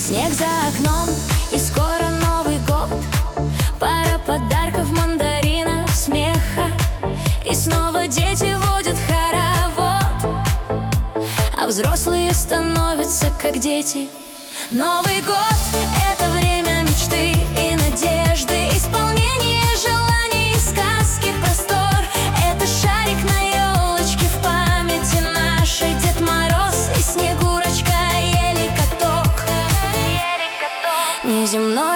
Снег за окном, и скоро Новый год. Пара подарков, мандаринов, смеха. И снова дети водят хоровод, а взрослые становятся как дети. Новый год — это время мечты и надежды, исполнение желаний и сказки простор. Это шарик на елочке в памяти нашей, Дед Мороз и Снегурочка, еле каток. Неземной